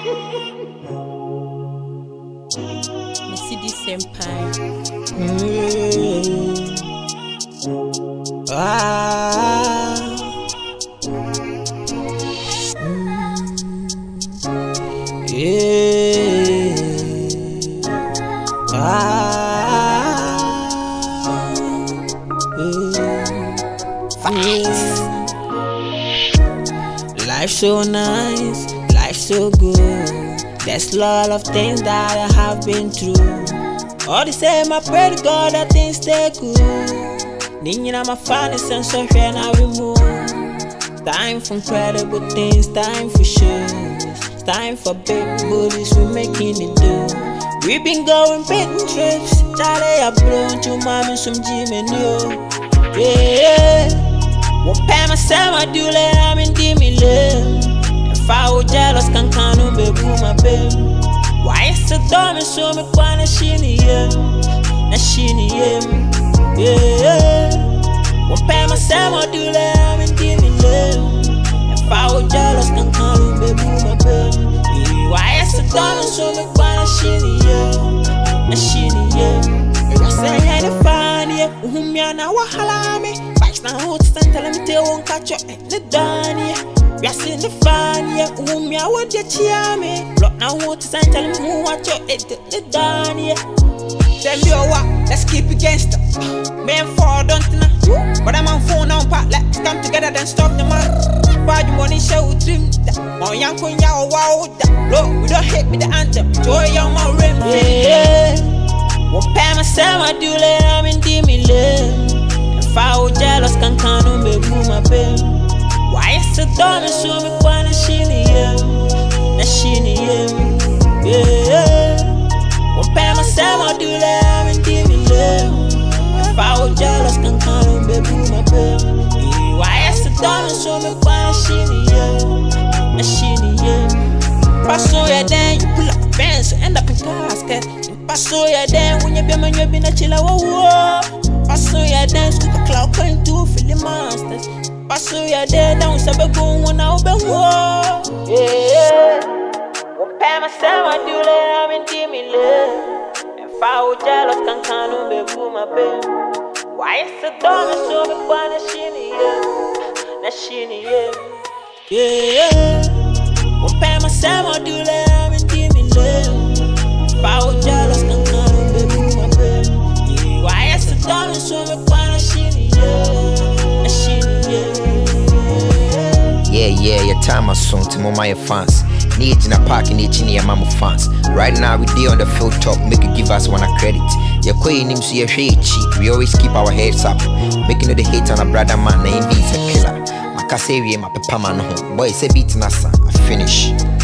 Mercedes Senpai. Life so nice, life so good. There's a lot of things that I have been through. All the same, I pray to God that things stay good. Nina, my finest and so here now we move. Time for incredible things, time for shows. Time for big booties, we're making it do. We've been going big trips. Charlie, I blown to mommy some gym and you. Yeah. What pay myself, I do let I'm in Dimile. If I was jealous, can't on baby, my baby. Why is the dumb and so me quan a shiny, a shiny, yeah. What pay myself, I do let I'm in Dimile. If I was jealous, can't on baby, my baby. Why is the dumb and so me quan a shiny, a shiny, yeah. If I say I had a fun, yeah, whom ya now wahala me. Now who's telling me they won't catch you in the Dania? We are seeing the fan, yeah, whom ya would you cheer me? Look now who's telling me who watch you in the Dania? Tell me what, let's keep it gangster. Man for don't know. But I'm on phone now, Pat, let's come together then stop the man. Why you money show dream that? My young queen, ya wow, that. Look, we don't hit me the anthem. Joy on my rim, yeah. What pay myself, I do let I'm in Dimile. If I was jealous, can't on baby, my baby. Why is the dawn and so me quan a shiny, a shiny, yeah. Won't pay myself, I do let I'm in Dimile. If I was jealous, can't on baby, my baby. Why is the dawn and so me quan a shiny, a shiny, yeah. Pass on your day, you pull up a fence, end up in casket. Pass on your day, when you be man, you be na chilla, whoa. Pass on your dance with a cloud going to Philly Masters. Pass on your day down, Sabago, when I'll be war. Yeah. What pay myself, I do let I'm in Dimile. If I was jealous, can't on baby, my baby. Why is the dumb and so me quan a shiny, na shiny, yeah. What pay myself, I do let I'm in Dimile. If I was jealous, can't on baby, my baby. Why is the dawn so me quan a shiny, a shiny, yeah, your time is soon to my fans. Need in a park in each near Mamu fans. Right now we dey on the field top, make you give us one a credit. Your queen names so you cheap. We always keep our heads up. Making the hate on a brother man, name is a killer. My cassavie, my papa man home. Boy, say beat nasa, I finish.